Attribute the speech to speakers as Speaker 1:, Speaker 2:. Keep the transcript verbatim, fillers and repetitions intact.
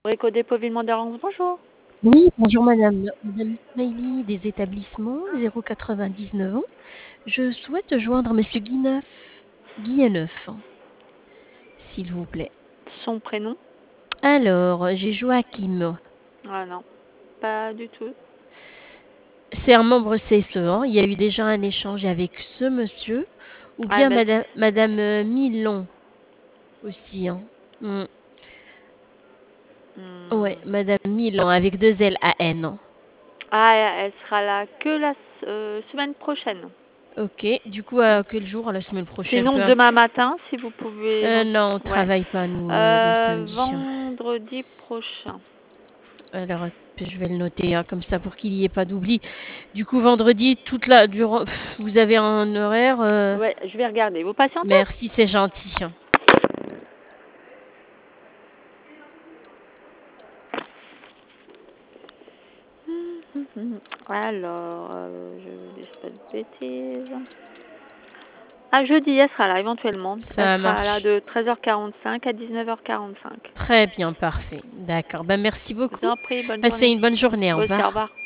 Speaker 1: Éco-dépôt Villemont-d'Arance, bonjour.
Speaker 2: Oui, bonjour madame. Madame Ismaili des établissements zéro quatre-vingt-dix-neuf ans. Je souhaite joindre monsieur Guineuf, Guilleneuf, s'il vous plaît.
Speaker 1: Son prénom?
Speaker 2: Alors, j'ai Joachim.
Speaker 1: Ah non, pas du tout.
Speaker 2: C'est un membre C S E, hein. Il y a eu déjà un échange avec ce monsieur. Ou
Speaker 1: Ah
Speaker 2: bien
Speaker 1: ben,
Speaker 2: madame, madame euh, Milon aussi, hein. Mm. Ouais,
Speaker 1: hmm.
Speaker 2: madame Milon avec deux L A N.
Speaker 1: Ah, elle sera là que la euh, semaine prochaine.
Speaker 2: Ok, du coup, à quel jour? La semaine prochaine,
Speaker 1: Sinon,
Speaker 2: peu
Speaker 1: demain
Speaker 2: importe.
Speaker 1: matin, si vous pouvez
Speaker 2: Euh,
Speaker 1: éventu-
Speaker 2: non, on
Speaker 1: ouais.
Speaker 2: travaille pas, nous, euh, le
Speaker 1: Euh,
Speaker 2: samedi.
Speaker 1: vendredi prochain.
Speaker 2: Alors, je vais le noter, hein, comme ça, pour qu'il n'y ait pas d'oubli. Du coup, vendredi, toute la, durant, pff, vous avez un horaire. euh,
Speaker 1: Ouais, je vais regarder. Vous patientez?
Speaker 2: Merci, c'est gentil.
Speaker 1: Alors, euh, je ne dis pas de bêtises. Ah, jeudi, elle sera là, éventuellement. Elle
Speaker 2: Ça
Speaker 1: sera là
Speaker 2: marche.
Speaker 1: de treize heures quarante-cinq à dix-neuf heures quarante-cinq.
Speaker 2: Très bien, parfait. D'accord. Ben, merci
Speaker 1: Je vous
Speaker 2: beaucoup.
Speaker 1: en prie, bonne
Speaker 2: Passez
Speaker 1: journée.
Speaker 2: une bonne journée. Au
Speaker 1: Vous aussi, au
Speaker 2: revoir.
Speaker 1: revoir.